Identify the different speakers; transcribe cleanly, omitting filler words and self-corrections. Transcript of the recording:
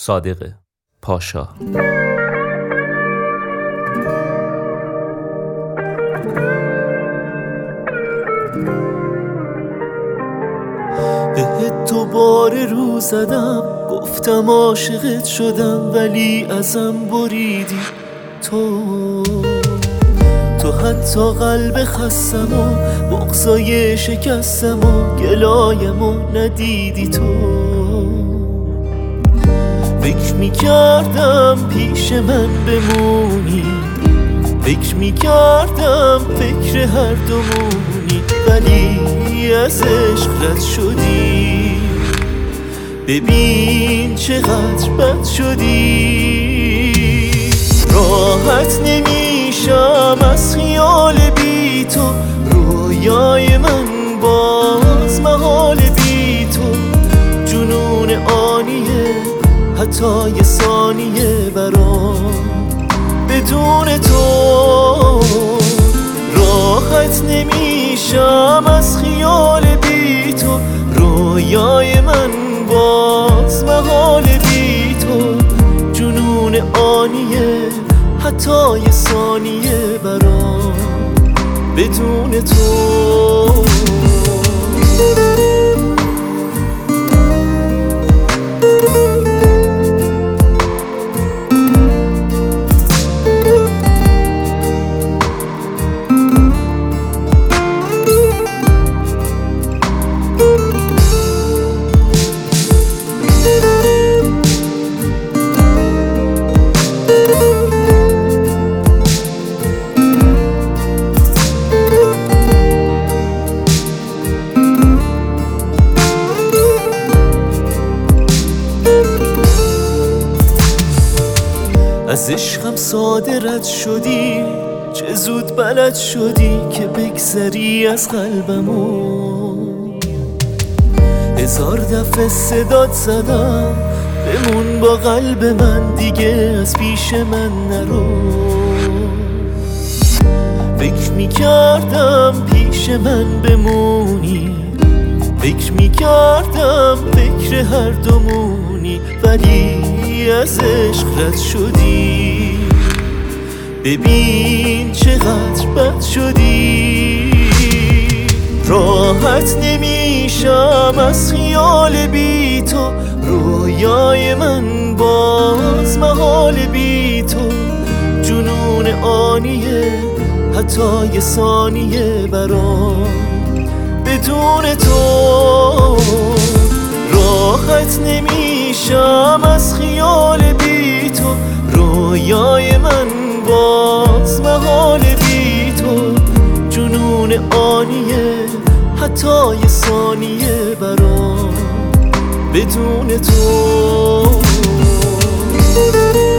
Speaker 1: صادق پاشا.
Speaker 2: بهت دوباره رو زدم، گفتم عاشقت شدم، ولی ازم بریدی تو حتی قلب خستم و بغضای شکستم و گلایم و ندیدی تو. فکر میکردم پیش من بمونی، فکر میکردم فکر هر دومونی، ولی از عشق رد شدی. ببین چقدر بد شدی. راحت نمیشم از خیال بی تو، رویای من باز محال بی تو. جنون آنیه حتی یه ثانیه برام بدون تو. راحت نمیشم از خیال بی تو، رویای من باز محال بی تو. جنون آنیه حتی یه ثانیه برام بدون تو. از عشقم ساده رد شدی، چه زود بلد شدی که بگذری از قلبمو. 1000 دفعه صدات زدم بمون با قلب من، دیگه از پیش من نرو. فکر میکردم پیش من بمونی، فکر میکردم فکر هر دومونی، ولی از عشق رد شدی. ببین چقدر بد شدی. راحت نمیشم از خیال بی تو، رویای من باز محال بی تو. جنون آنیه حتی یه ثانیه برام بدون تو. راحت نمیشم از خیال بی تو، رویای من باز محال بی تو. جنون آنیه حتی یه ثانیه برام بدون تو.